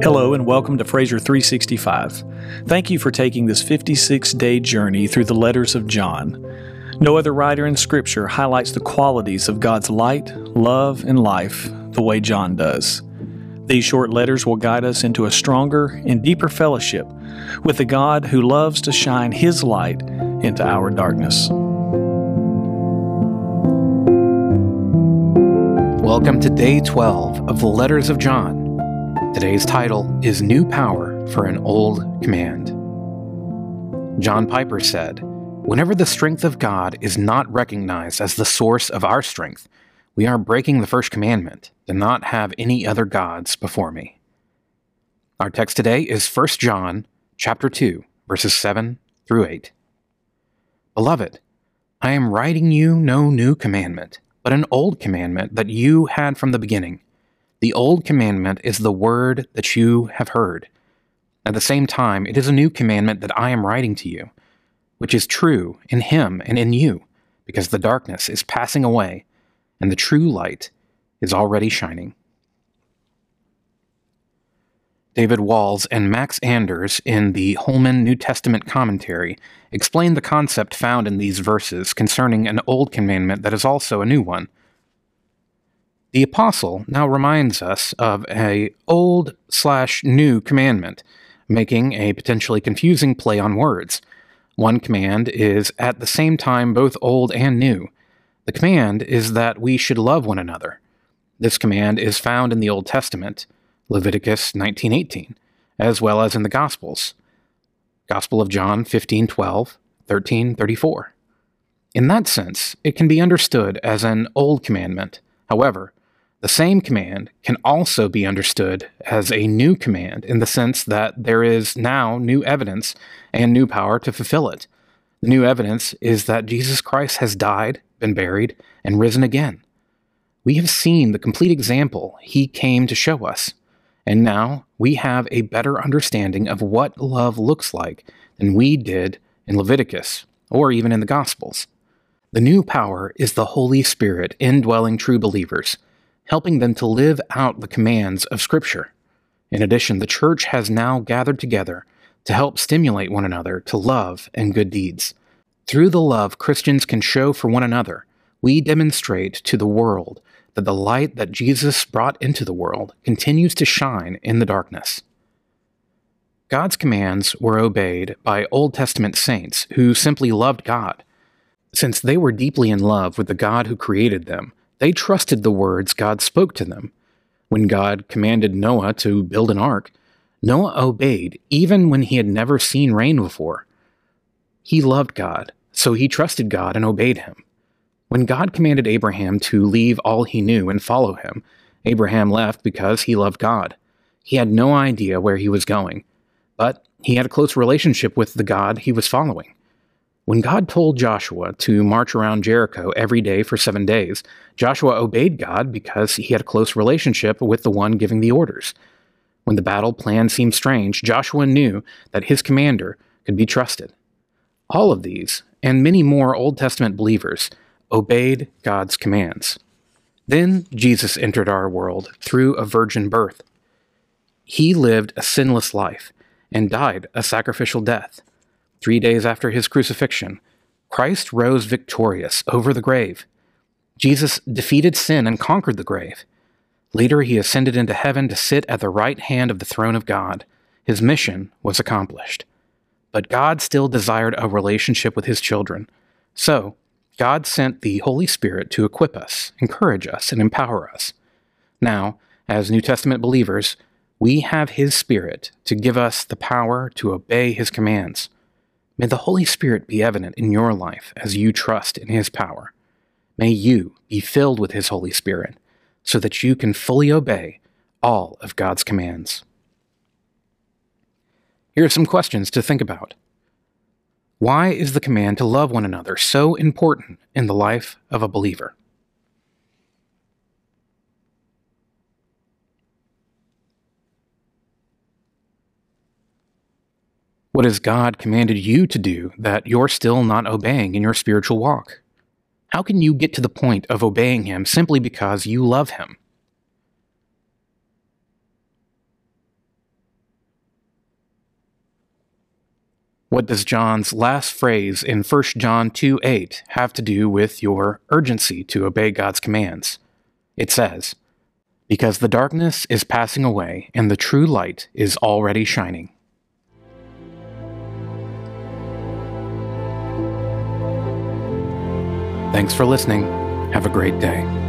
Hello and welcome to Fraser 365. Thank you for taking this 56-day journey through the letters of John. No other writer in Scripture highlights the qualities of God's light, love, and life the way John does. These short letters will guide us into a stronger and deeper fellowship with the God who loves to shine His light into our darkness. Welcome to Day 12 of the Letters of John. Today's title is New Power for an Old Command. John Piper said, "Whenever the strength of God is not recognized as the source of our strength, we are breaking the first commandment, to not have any other gods before me." Our text today is 1 John chapter 2, verses 7 through 8. Beloved, I am writing you no new commandment, but an old commandment that you had from the beginning. The old commandment is the word that you have heard. At the same time, it is a new commandment that I am writing to you, which is true in him and in you, because the darkness is passing away, and the true light is already shining. David Walls and Max Anders in the Holman New Testament Commentary explain the concept found in these verses concerning an old commandment that is also a new one. The apostle now reminds us of a old/new commandment, making a potentially confusing play on words. One command is at the same time both old and new. The command is that we should love one another. This command is found in the Old Testament, Leviticus 19:18, as well as in the Gospels, Gospel of John 15:12, 13:34. In that sense, it can be understood as an old commandment. However, the same command can also be understood as a new command in the sense that there is now new evidence and new power to fulfill it. The new evidence is that Jesus Christ has died, been buried, and risen again. We have seen the complete example He came to show us, and now we have a better understanding of what love looks like than we did in Leviticus or even in the Gospels. The new power is the Holy Spirit indwelling true believers, helping them to live out the commands of Scripture. In addition, the church has now gathered together to help stimulate one another to love and good deeds. Through the love Christians can show for one another, we demonstrate to the world that the light that Jesus brought into the world continues to shine in the darkness. God's commands were obeyed by Old Testament saints who simply loved God. Since they were deeply in love with the God who created them, they trusted the words God spoke to them. When God commanded Noah to build an ark, Noah obeyed even when he had never seen rain before. He loved God, so he trusted God and obeyed him. When God commanded Abraham to leave all he knew and follow him, Abraham left because he loved God. He had no idea where he was going, but he had a close relationship with the God he was following. When God told Joshua to march around Jericho every day for 7 days, Joshua obeyed God because he had a close relationship with the one giving the orders. When the battle plan seemed strange, Joshua knew that his commander could be trusted. All of these, and many more Old Testament believers, obeyed God's commands. Then Jesus entered our world through a virgin birth. He lived a sinless life and died a sacrificial death. 3 days after his crucifixion, Christ rose victorious over the grave. Jesus defeated sin and conquered the grave. Later, he ascended into heaven to sit at the right hand of the throne of God. His mission was accomplished. But God still desired a relationship with his children. So, God sent the Holy Spirit to equip us, encourage us, and empower us. Now, as New Testament believers, we have his Spirit to give us the power to obey his commands. May the Holy Spirit be evident in your life as you trust in his power. May you be filled with his Holy Spirit so that you can fully obey all of God's commands. Here are some questions to think about. Why is the command to love one another so important in the life of a believer? What has God commanded you to do that you're still not obeying in your spiritual walk? How can you get to the point of obeying him simply because you love him? What does John's last phrase in 1 John 2:8 have to do with your urgency to obey God's commands? It says, "Because the darkness is passing away and the true light is already shining." Thanks for listening. Have a great day.